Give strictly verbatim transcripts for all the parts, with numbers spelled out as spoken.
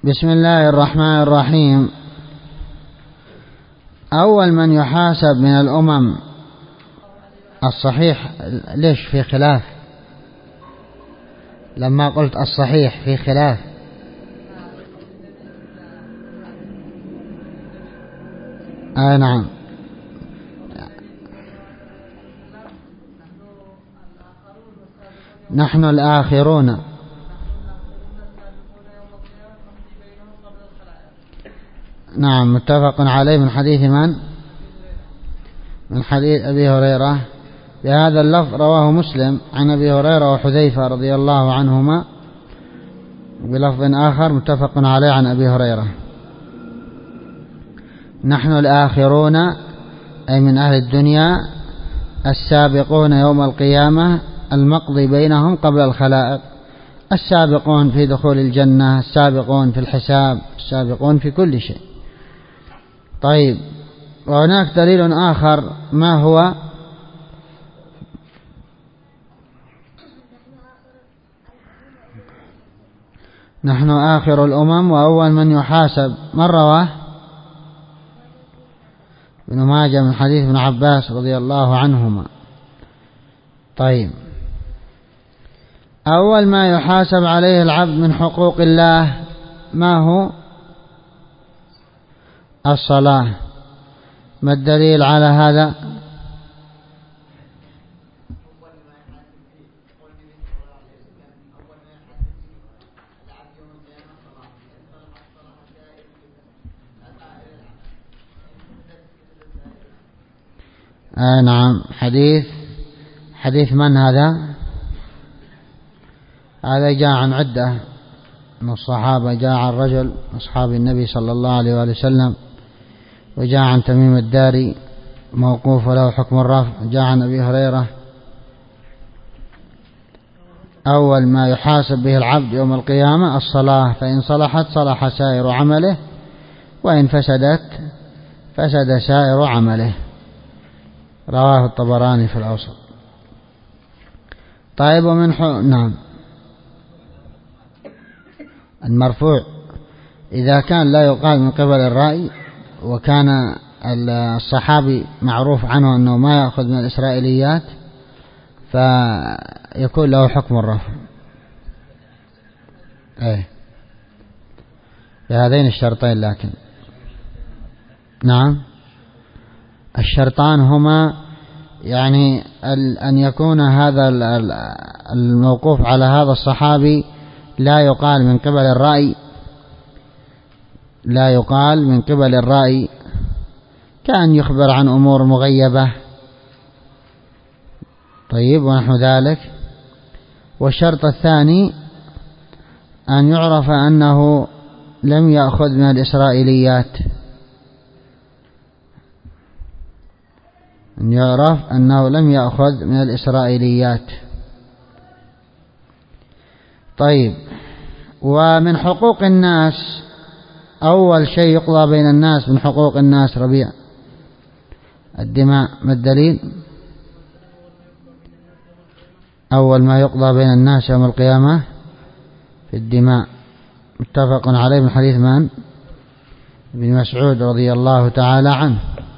بسم الله الرحمن الرحيم. أول من يحاسب من الأمم الصحيح، ليش في خلاف؟ لما قلت الصحيح في خلاف. آه نعم. نحن الآخرون. نعم، متفق عليه من حديث من؟ من حديث أبي هريرة بهذا اللفظ، رواه مسلم عن أبي هريرة وحذيفة رضي الله عنهما بلفظ آخر متفق عليه عن أبي هريرة. نحن الآخرون أي من أهل الدنيا، السابقون يوم القيامة، المقضي بينهم قبل الخلائق، السابقون في دخول الجنة، السابقون في الحساب، السابقون في كل شيء. طيب، وهناك دليل آخر، ما هو؟ نحن آخر الأمم وأول من يحاسب. من رواه؟ ابن ماجه من حديث ابن عباس رضي الله عنهما. طيب، أول ما يحاسب عليه العبد من حقوق الله ما هو؟ الصلاة. ما الدليل على هذا؟ آه نعم، حديث حديث من هذا؟ هذا جاء عن عدة من الصحابة، جاء عن رجل أصحاب النبي صلى الله عليه وآله وسلم، وجاء عن تميم الداري موقوف وله حكم الرفع، جاء عن أبي هريرة. أول ما يحاسب به العبد يوم القيامة الصلاة، فإن صلحت صلح سائر عمله، وإن فسدت فسد سائر عمله. رواه الطبراني في الأوسط. طيب، ومن حق نعم المرفوع إذا كان لا يقال من قبل الرأي، وكان الصحابي معروف عنه أنه ما يأخذ من الإسرائيليات، فيكون له حكم الرفع. ايه بهذين الشرطين. لكن نعم، الشرطان هما يعني أن يكون هذا الموقوف على هذا الصحابي لا يقال من قبل الرأي، لا يقال من قبل الرأي، كأن يخبر عن أمور مغيبة. طيب، ونحو ذلك. والشرط الثاني أن يعرف أنه لم يأخذ من الإسرائيليات، أن يعرف أنه لم يأخذ من الإسرائيليات. طيب، ومن حقوق الناس أول شيء يقضى بين الناس من حقوق الناس ربيع الدماء. ما الدليل؟ أول ما يقضى بين الناس يوم القيامة في الدماء، متفق عليه من حديث من؟ ابن مسعود رضي الله تعالى عنه.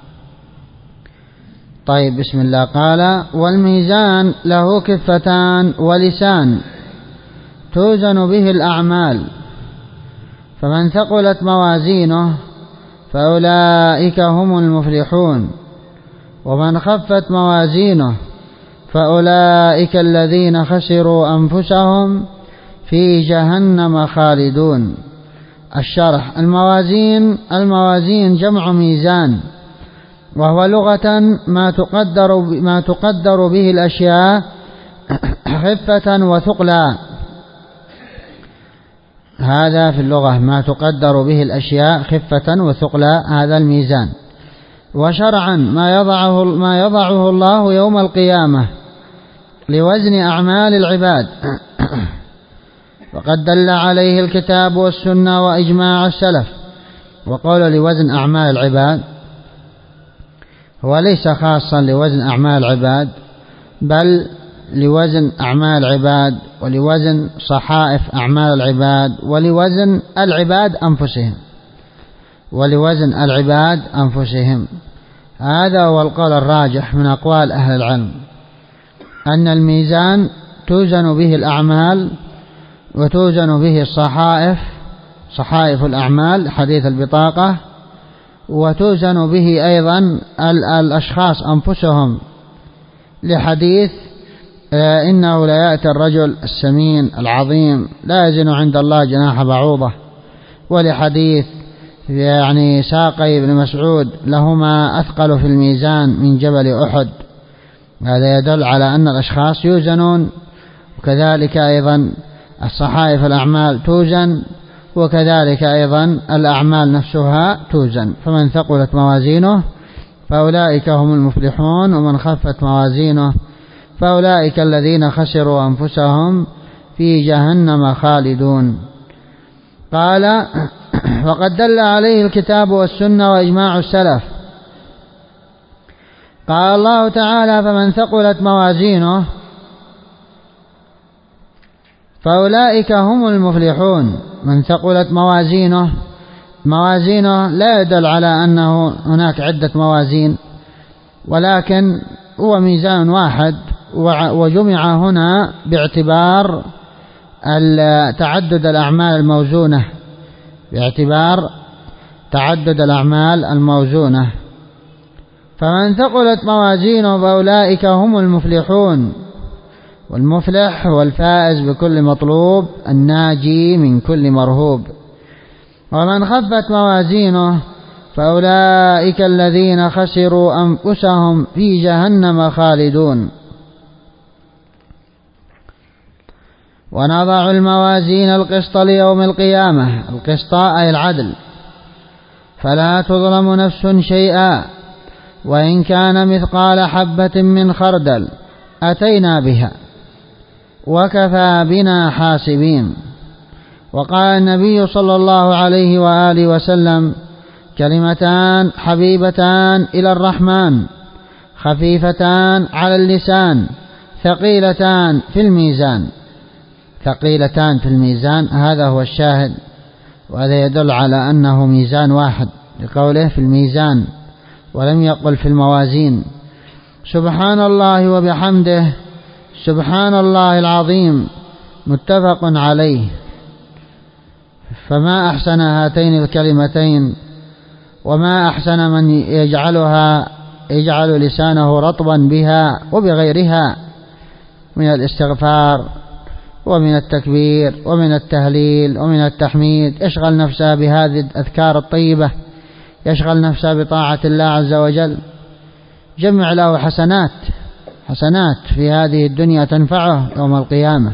طيب، بسم الله. قال: والميزان له كفتان ولسان توزن به الأعمال، فمن ثقلت موازينه فأولئك هم المفلحون، ومن خفت موازينه فأولئك الذين خسروا أنفسهم في جهنم خالدون. الشرح: الموازين الموازين جمع ميزان، وهو لغة ما تقدر ما تقدر به الأشياء خفة وثقلا. هذا في اللغة ما تقدر به الأشياء خفة وثقلا، هذا الميزان. وشرعا ما يضعه ما يضعه الله يوم القيامة لوزن أعمال العباد، وقد دل عليه الكتاب والسنة وإجماع السلف. وقول لوزن أعمال العباد هو ليس خاصا لوزن أعمال العباد، بل لوزن أعمال العباد، ولوزن صحائف أعمال العباد، ولوزن العباد أنفسهم ولوزن العباد أنفسهم. هذا هو القول الراجح من أقوال أهل العلم، أن الميزان توزن به الأعمال وتوزن به الصحائف، صحائف الأعمال حديث البطاقة، وتوزن به أيضا الأشخاص أنفسهم لحديث إنه لا يأتي الرجل السمين العظيم لا يزن عند الله جناح بعوضة، ولحديث يعني ساقي بن مسعود لهما أثقل في الميزان من جبل أحد. هذا يدل على أن الأشخاص يوزنون، وكذلك أيضا الصحائف الأعمال توزن، وكذلك أيضا الأعمال نفسها توزن. فمن ثقلت موازينه فأولئك هم المفلحون، ومن خفت موازينه فأولئك الذين خسروا أنفسهم في جهنم خالدون. قال وقد دل عليه الكتاب والسنة وإجماع السلف. قال الله تعالى فمن ثقلت موازينه فأولئك هم المفلحون. من ثقلت موازينه، موازينه لا يدل على أنه هناك عدة موازين، ولكن هو ميزان واحد، وجمع هنا باعتبار تعدد الأعمال الموزونة، باعتبار تعدد الأعمال الموزونة. فمن ثقلت موازينه فأولئك هم المفلحون، والمفلح هو الفائز بكل مطلوب الناجي من كل مرهوب. ومن خفت موازينه فأولئك الذين خسروا أنفسهم في جهنم خالدون. ونضع الموازين القسط ليوم القيامة، القسط أي العدل، فلا تظلم نفس شيئا وإن كان مثقال حبة من خردل أتينا بها وكفى بنا حاسبين. وقال النبي صلى الله عليه وآله وسلم كلمتان حبيبتان إلى الرحمن خفيفتان على اللسان ثقيلتان في الميزان. ثقيلتان في الميزان، هذا هو الشاهد، وهذا يدل على أنه ميزان واحد لقوله في الميزان ولم يقل في الموازين. سبحان الله وبحمده سبحان الله العظيم متفق عليه. فما أحسن هاتين الكلمتين، وما أحسن من يجعلها يجعل لسانه رطبا بها وبغيرها من الاستغفار ومن التكبير ومن التهليل ومن التحميد، يشغل نفسه بهذه الأذكار الطيبة، يشغل نفسه بطاعة الله عز وجل، جمع له حسنات حسنات في هذه الدنيا تنفعه يوم القيامة.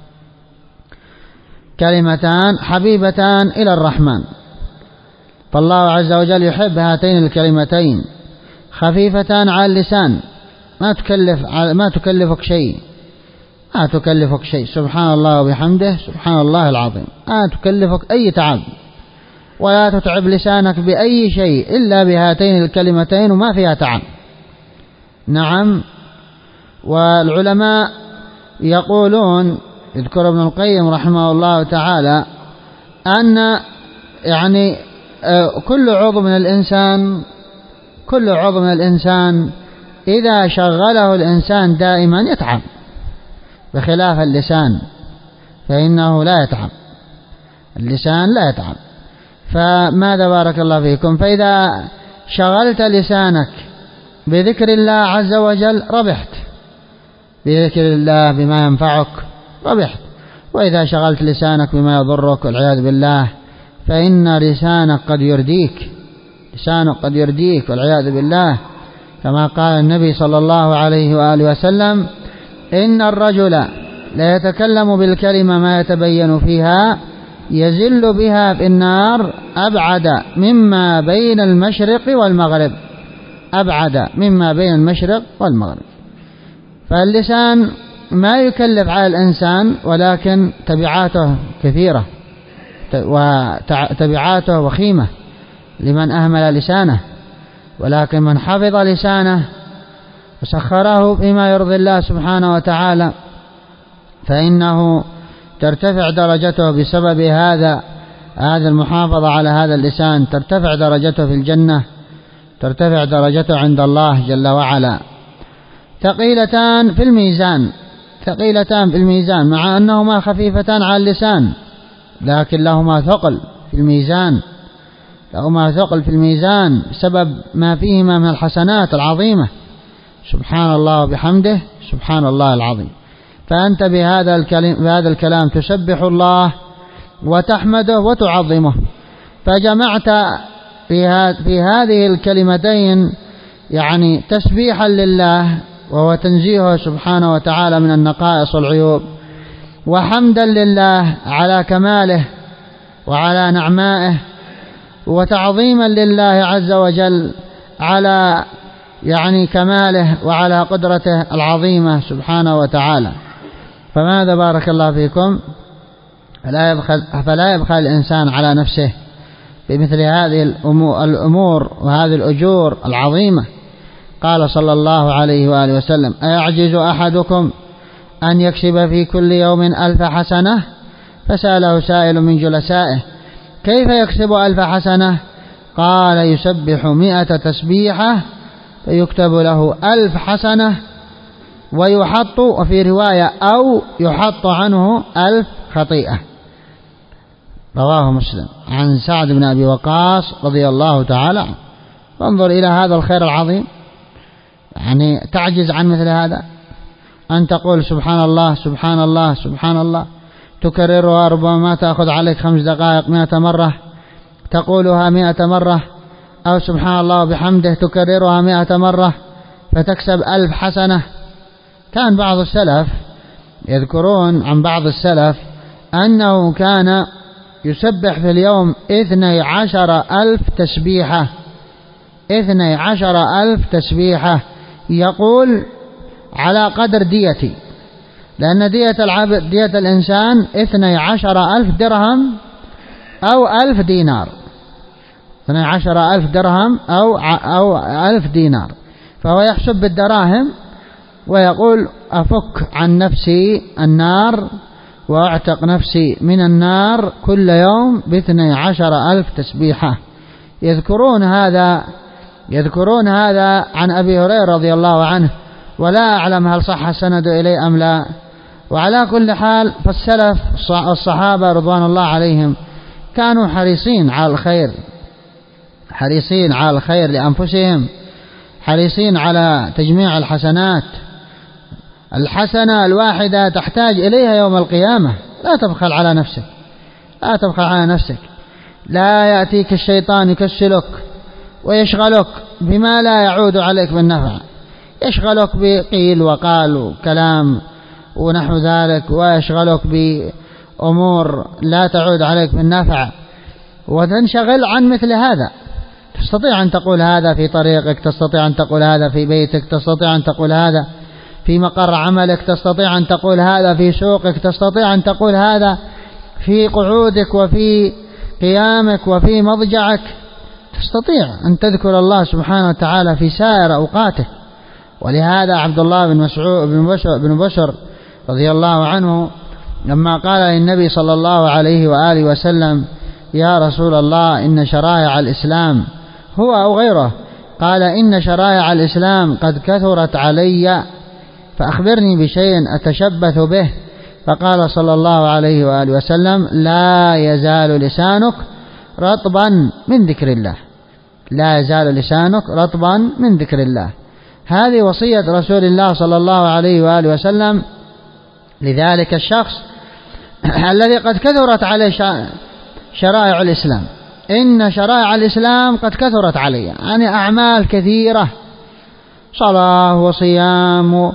كلمتان حبيبتان إلى الرحمن، فالله عز وجل يحب هاتين الكلمتين، خفيفتان على اللسان، ما تكلف ما تكلفك شيء ما تكلفك شيء سبحان الله وبحمده سبحان الله العظيم، ما تكلفك أي تعب، ولا تتعب لسانك بأي شيء إلا بهاتين الكلمتين، وما فيها تعب. نعم. والعلماء يقولون، يذكر ابن القيم رحمه الله تعالى، أن يعني كل عضو من الإنسان كل عضو من الإنسان إذا شغله الإنسان دائما يتعب، بخلاف اللسان فإنه لا يتعب، اللسان لا يتعب. فماذا بارك الله فيكم، فإذا شغلت لسانك بذكر الله عز وجل ربحت، بذكر الله بما ينفعك ربحت. وإذا شغلت لسانك بما يضرك والعياذ بالله فإن لسانك قد يرديك لسانك قد يرديك والعياذ بالله، كما قال النبي صلى الله عليه وآله وسلم إن الرجل لا يتكلم بالكلمة ما يتبين فيها يزل بها في النار أبعد مما بين المشرق والمغرب أبعد مما بين المشرق والمغرب. فاللسان ما يكلف على الإنسان، ولكن تبعاته كثيرة وتبعاته وخيمة لمن أهمل لسانه، ولكن من حفظ لسانه وسخره بما يرضي الله سبحانه وتعالى، فإنه ترتفع درجته بسبب هذا هذا المحافظة على هذا اللسان، ترتفع درجته في الجنة، ترتفع درجته عند الله جل وعلا. ثقيلتان في الميزان، ثقيلتان في الميزان، مع أنهما خفيفتان على اللسان، لكن لهما ثقل في الميزان، لهما ثقل في الميزان بسبب ما فيهما من الحسنات العظيمة. سبحان الله وبحمده سبحان الله العظيم. فأنت بهذا الكلام, بهذا الكلام تسبح الله وتحمده وتعظمه، فجمعت في هذه الكلمتين يعني تسبيحا لله وهو تنزيهه سبحانه وتعالى من النقائص والعيوب، وحمدا لله على كماله وعلى نعمائه، وتعظيما لله عز وجل على يعني كماله وعلى قدرته العظيمة سبحانه وتعالى. فماذا بارك الله فيكم فلا يبخل, فلا يبخل الإنسان على نفسه بمثل هذه الأمور وهذه الأجور العظيمة. قال صلى الله عليه وآله وسلم: أيعجز أحدكم أن يكسب في كل يوم ألف حسنة؟ فسأله سائل من جلسائه: كيف يكسب ألف حسنة؟ قال: يسبح مئة تسبيحة فيكتب له ألف حسنة، ويحط، وفي رواية أو يحط عنه ألف خطيئة. رواه مسلم عن سعد بن أبي وقاص رضي الله تعالى عنه. فانظر إلى هذا الخير العظيم، يعني تعجز عن مثل هذا؟ أن تقول سبحان الله سبحان الله سبحان الله، تكررها ربما تأخذ عليك خمس دقائق مئة مرة، تقولها مئة مرة، أو سبحان الله بحمده تكررها مئة مرة فتكسب ألف حسنة. كان بعض السلف يذكرون عن بعض السلف أنه كان يسبح في اليوم اثني عشر ألف تسبيحة، اثني عشر ألف تسبيحة، يقول على قدر ديتي، لأن دية العبد دية الإنسان اثني عشر ألف درهم أو ألف دينار، اثني عشر ألف درهم أو أو ألف دينار، فهو يحسب بالدراهم ويقول: أفك عن نفسي النار وأعتق نفسي من النار كل يوم باثني عشر ألف تسبيحة. يذكرون هذا يذكرون هذا عن أبي هريرة رضي الله عنه، ولا أعلم هل صح السند إليه أم لا. وعلى كل حال فالسلف الصحابة رضوان الله عليهم كانوا حريصين على الخير، حريصين على الخير لأنفسهم، حريصين على تجميع الحسنات. الحسنة الواحدة تحتاج إليها يوم القيامة. لا تبخل على نفسك، لا تبخل على نفسك. لا يأتيك الشيطان يكسلك ويشغلك بما لا يعود عليك بالنفع، يشغلك بقيل وقال وكلام ونحو ذلك، ويشغلك بأمور لا تعود عليك بالنفع، وتنشغل عن مثل هذا. تستطيع أن تقول هذا في طريقك، تستطيع أن تقول هذا في بيتك، تستطيع أن تقول هذا في مقر عملك، تستطيع أن تقول هذا في سوقك، تستطيع أن تقول هذا في قعودك وفي قيامك وفي مضجعك، تستطيع أن تذكر الله سبحانه وتعالى في سائر أوقاته. ولهذا عبد الله بن مسعود بن بشر رضي الله عنه لما قال للنبي صلى الله عليه وآله وسلم: يا رسول الله، إن شرائع الإسلام، هو أو غيره، قال: إن شرائع الإسلام قد كثرت علي فأخبرني بشيء أتشبث به. فقال صلى الله عليه وآله وسلم: لا يزال لسانك رطبا من ذكر الله، لا يزال لسانك رطبا من ذكر الله. هذه وصية رسول الله صلى الله عليه وآله وسلم لذلك الشخص الذي قد كثرت عليه شرائع الإسلام. إن شرائع الإسلام قد كثرت علي، يعني أعمال كثيرة، صلاة وصيام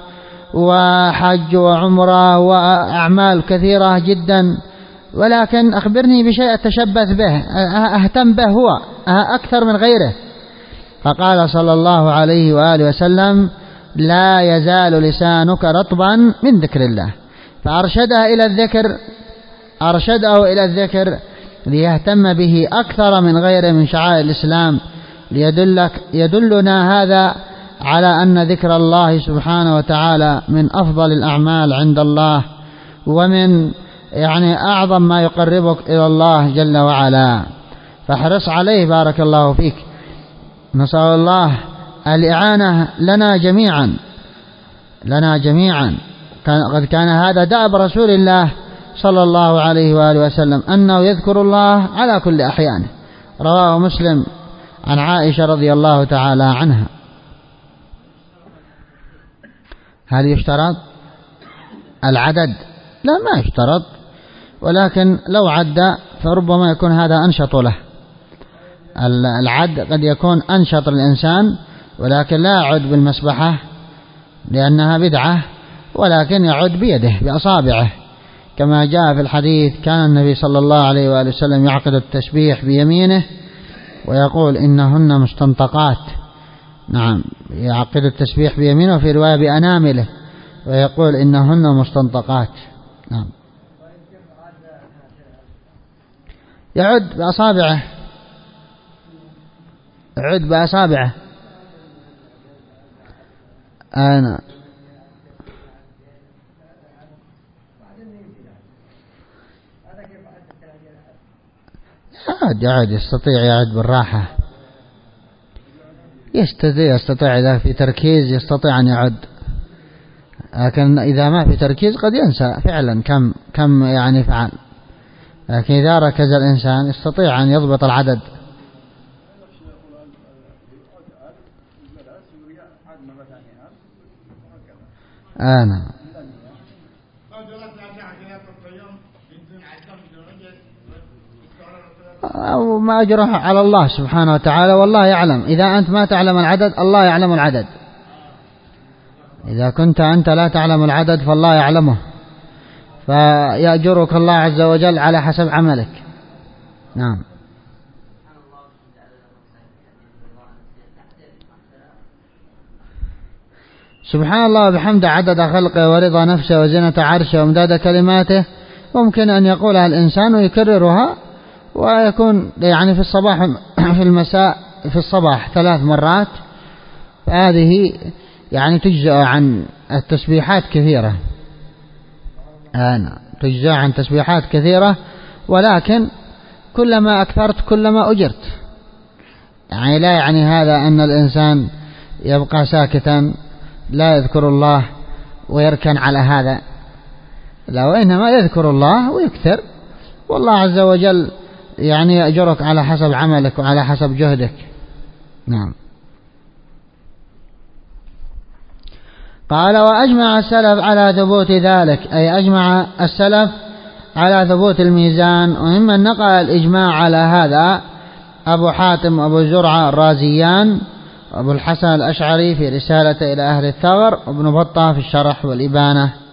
وحج وعمرة وأعمال كثيرة جدا، ولكن أخبرني بشيء أتشبث به، أهتم به هو أكثر من غيره. فقال صلى الله عليه وآله وسلم: لا يزال لسانك رطبا من ذكر الله. فأرشده إلى الذكر، أرشده إلى الذكر ليهتم به أكثر من غيره من شعائر الإسلام. ليدلك يدلنا هذا على أن ذكر الله سبحانه وتعالى من أفضل الأعمال عند الله، ومن يعني أعظم ما يقربك إلى الله جل وعلا، فاحرص عليه بارك الله فيك. نسأل الله الإعانة لنا جميعا لنا جميعا قد كان هذا دأب رسول الله صلى الله عليه وآله وسلم أنه يذكر الله على كل أحيانه. رواه مسلم عن عائشة رضي الله تعالى عنها. هل يشترط العدد؟ لا، ما يشترط، ولكن لو عد فربما يكون هذا أنشط له. العد قد يكون أنشط الإنسان، ولكن لا يعد بالمسبحة لأنها بدعة، ولكن يعد بيده بأصابعه، كما جاء في الحديث كان النبي صلى الله عليه وآله وسلم يعقد التسبيح بيمينه ويقول إنهن مستنطقات. نعم، يعقد التسبيح بيمينه، في رواية بأنامله، ويقول إنهن مستنطقات. نعم، يعد بأصابعه، يعد بأصابعه. أنا يعد يعد يستطيع يعد بالراحة، يستطيع يستطيع إذا في تركيز يستطيع أن يعد، لكن إذا ما في تركيز قد ينسى فعلا كم كم يعني فعل، لكن إذا ركز الإنسان يستطيع أن يضبط العدد. أنا أو ما أجره على الله سبحانه وتعالى، والله يعلم. إذا أنت ما تعلم العدد الله يعلم العدد، إذا كنت أنت لا تعلم العدد فالله يعلمه، فيأجرك الله عز وجل على حسب عملك. نعم. سبحان الله وبحمده عدد خلقه ورضا نفسه وزنة عرشه وامداد كلماته، ممكن أن يقولها الإنسان ويكررها، ويكون يعني في الصباح في المساء في الصباح ثلاث مرات، فهذه يعني تجزأ عن التسبيحات كثيرة. أنا تجزأ عن تسبيحات كثيرة، ولكن كلما أكثرت كلما أجرت. يعني لا يعني هذا أن الإنسان يبقى ساكتا لا يذكر الله ويركن على هذا، لا، وإنما يذكر الله ويكثر، والله عز وجل يعني يأجرك على حسب عملك وعلى حسب جهدك. نعم. قال وأجمع السلف على ثبوت ذلك، أي أجمع السلف على ثبوت الميزان، وممن نقل الإجماع على هذا أبو حاتم وأبو زرعة الرازيان وأبو الحسن الأشعري في رسالة إلى أهل الثغر، وابن بطة في الشرح والإبانة.